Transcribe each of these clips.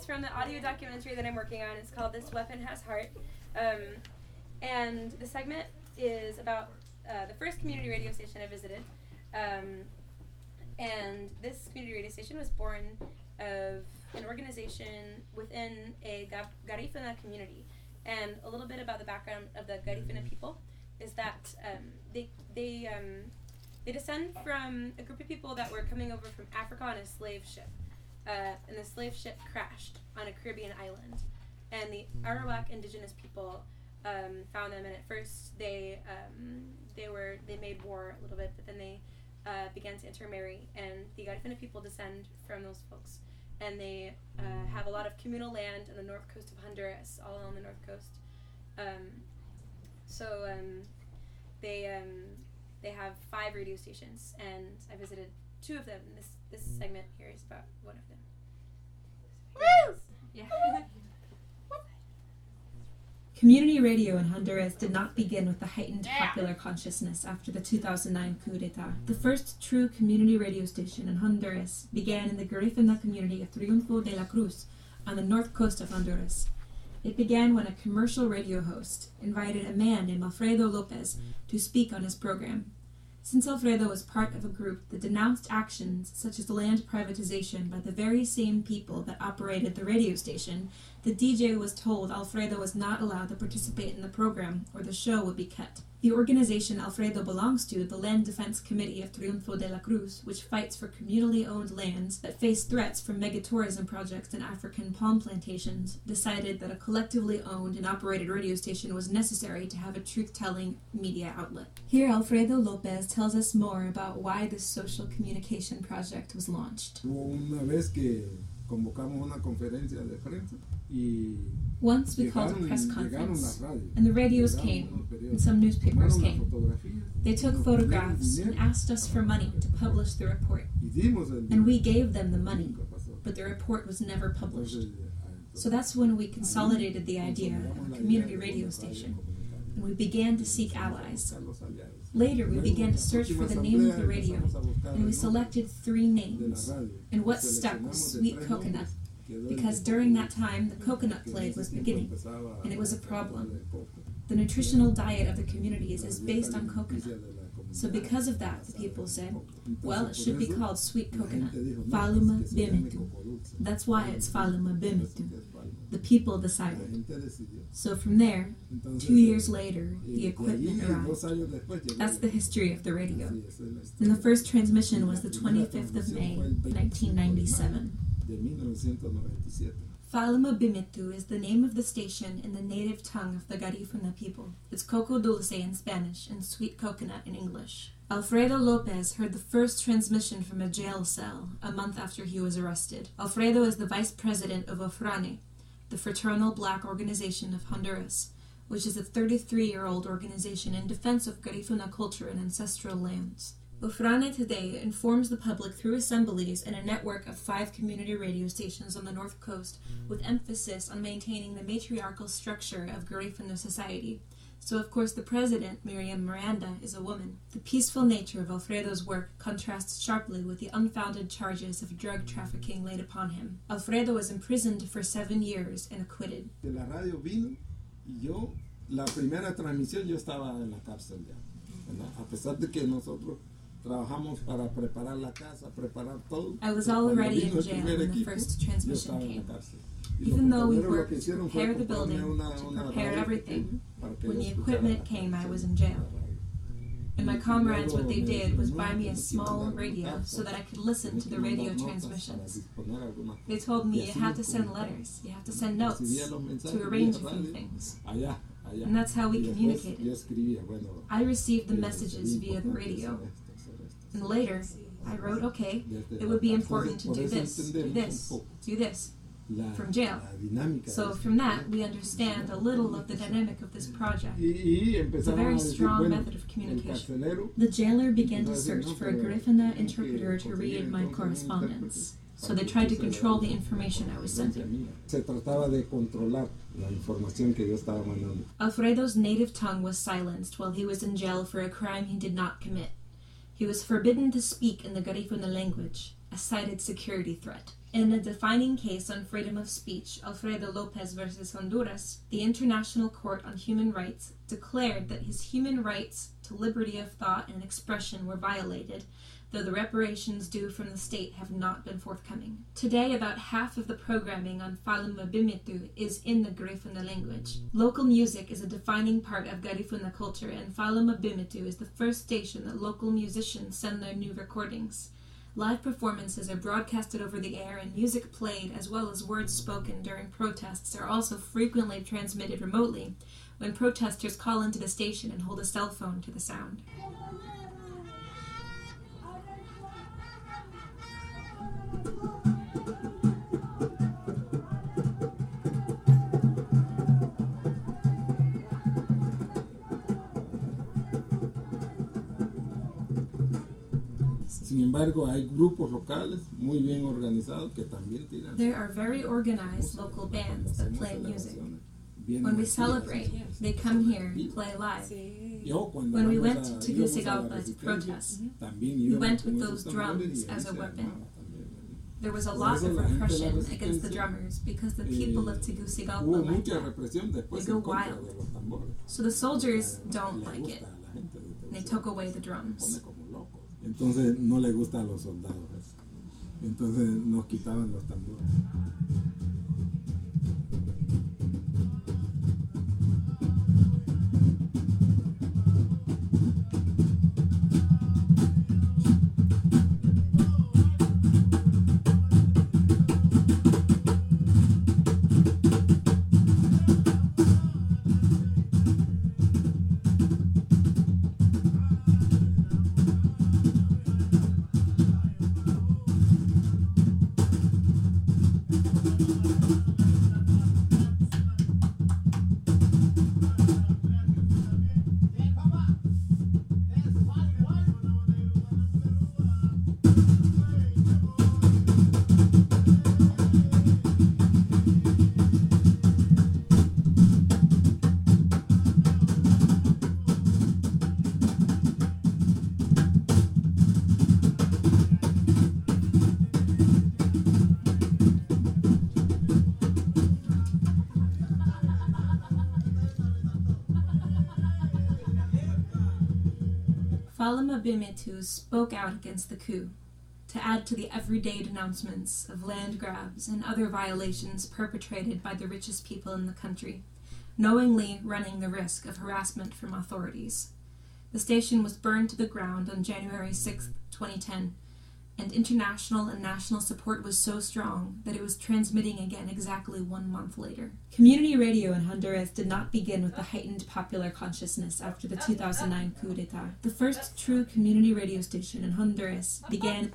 from the audio documentary that I'm working on. It's called This Weapon Has Heart. And the segment is about the first community radio station I visited. And this community radio station was born of an organization within a Garifuna community. And a little bit about the background of the Garifuna people is that they descend from a group of people that were coming over from Africa on a slave ship. And the slave ship crashed on a Caribbean island. And the Arawak indigenous people found them, and at first they made war a little bit, but then they began to intermarry, and the Garifuna people descend from those folks. And they have a lot of communal land on the north coast of Honduras, all along the north coast. They have 5 radio stations, and I visited 2 of them. This segment here is about one of them. Woo! Yeah. Community radio in Honduras did not begin with the heightened popular consciousness after the 2009 coup d'etat. The first true community radio station in Honduras began in the Garifuna community of Triunfo de la Cruz on the north coast of Honduras. It began when a commercial radio host invited a man named Alfredo Lopez to speak on his program. Since Alfredo was part of a group that denounced actions such as land privatization by the very same people that operated the radio station, the DJ was told Alfredo was not allowed to participate in the program or the show would be cut. The organization Alfredo belongs to, the Land Defense Committee of Triunfo de la Cruz, which fights for communally owned lands that face threats from megatourism projects and African palm plantations, decided that a collectively owned and operated radio station was necessary to have a truth-telling media outlet. Here Alfredo Lopez tells us more about why this social communication project was launched. Once we called a press conference, and the radios came, and some newspapers came. They took photographs and asked us for money to publish the report. And we gave them the money, but the report was never published. So that's when we consolidated the idea of a community radio station, and we began to seek allies. Later, we began to search for the name of the radio, and we selected 3 names. And what stuck was Sweet Coconut, because during that time, the coconut plague was beginning, and it was a problem. The nutritional diet of the communities is based on coconut. So because of that, the people said, well, it should be called Sweet Coconut, Faluma Bimitu. That's why it's Faluma Bimitu. The people decided. So from there, 2 years later, the equipment arrived. That's the history of the radio. And the first transmission was the 25th of May, 1997. Faluma Bimitu is the name of the station in the native tongue of the Garifuna people. It's Coco Dulce in Spanish and Sweet Coconut in English. Alfredo Lopez heard the first transmission from a jail cell a month after he was arrested. Alfredo is the vice president of Ofrane, the Fraternal Black Organization of Honduras, which is a 33-year-old organization in defense of Garifuna culture and ancestral lands. Ofrane today informs the public through assemblies and a network of 5 community radio stations on the north coast, with emphasis on maintaining the matriarchal structure of Garifuna society. So of course the president, Miriam Miranda, is a woman. The peaceful nature of Alfredo's work contrasts sharply with the unfounded charges of drug trafficking laid upon him. Alfredo was imprisoned for 7 years and acquitted. La radio vino y yo, la primera transmisión yo estaba en la cárcel ya, a pesar de que nosotros trabajamos para preparar la casa, preparar todo. I was already in jail when the first transmission came. Even though we worked to prepare the building, to prepare everything, when the equipment came, I was in jail. And my comrades, what they did was buy me a small radio so that I could listen to the radio transmissions. They told me you have to send letters, you have to send notes to arrange a few things. And that's how we communicated. I received the messages via the radio. And later, I wrote, okay, it would be important to do this, do this, do this, from jail. So from that, we understand a little of the dynamic of this project. It's a very strong method of communication. The jailer began to search for a Garifuna interpreter to read my correspondence. So they tried to control the information I was sending. Alfredo's native tongue was silenced while he was in jail for a crime he did not commit. He was forbidden to speak in the Garifuna language, a cited security threat. In a defining case on freedom of speech, Alfredo Lopez versus Honduras, the International Court on Human Rights declared that his human rights to liberty of thought and expression were violated, though the reparations due from the state have not been forthcoming. Today, about half of the programming on Fala Mabimitu is in the Garifuna language. Local music is a defining part of Garifuna culture, and Fala Mabimitu is the first station that local musicians send their new recordings. Live performances are broadcasted over the air, and music played as well as words spoken during protests are also frequently transmitted remotely when protesters call into the station and hold a cell phone to the sound. Sin embargo, hay grupos locales muy bien organizados que también tiran. There are very organized local bands that play music. When we celebrate, they come here, play live. When we went to Tegucigalpa to protest, we went with those drums as a weapon. There was a lot of repression against the drummers because the people of Tegucigalpa like that. They go wild. So the soldiers don't like it. They took away the drums. Entonces no le gusta a los soldados. Entonces nos quitaban los tambores. Fala Mabimitu spoke out against the coup, to add to the everyday denouncements of land grabs and other violations perpetrated by the richest people in the country, knowingly running the risk of harassment from authorities. The station was burned to the ground on January 6, 2010, and international and national support was so strong that it was transmitting again exactly 1 month later. Community radio in Honduras did not begin with the heightened popular consciousness after the 2009 coup d'etat. The first true community radio station in Honduras began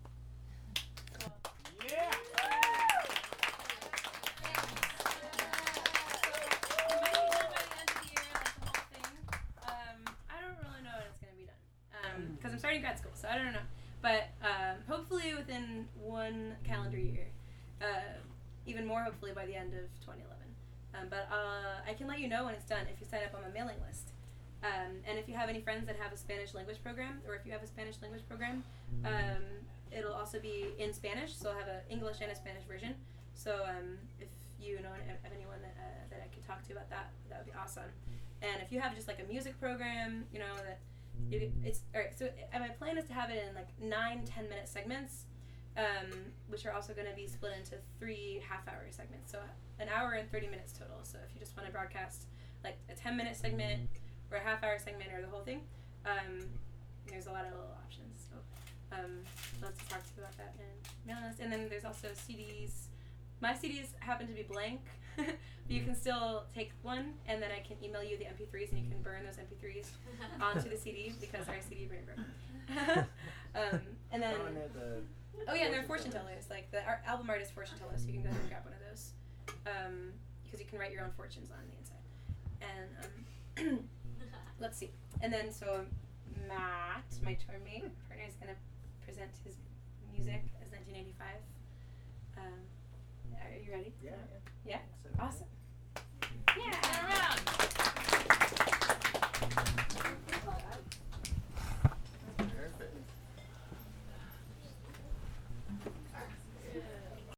because I'm starting grad school, so I don't know. But hopefully within 1 calendar year, even more hopefully by the end of 2011. But I can let you know when it's done if you sign up on my mailing list. And if you have any friends that have a Spanish language program, or if you have a Spanish language program, it'll also be in Spanish, so I'll have an English and a Spanish version. So if you know of anyone that I could talk to about that, that would be awesome. And if you have just like a music program, you know, that it's alright. So my plan is to have it in like 9-10 minute segments, which are also going to be split into 3 half-hour segments. So an hour and 30 minutes total. So if you just want to broadcast like a 10-minute segment or a half-hour segment or the whole thing, there's a lot of little options. So let's talk to you about that and mail us. And then there's also CDs. My CDs happen to be blank, but you can still take one, and then I can email you the MP3s, and you can burn those MP3s onto the CD because our CD brain broke. And then, oh yeah, and they're fortune tellers. Like our album art is fortune tellers, so you can go ahead and grab one of those because you can write your own fortunes on the inside. And let's see. And then so Matt, my tourmate partner, is gonna present his music as 1985. Are you ready? Yeah. Yeah? Awesome.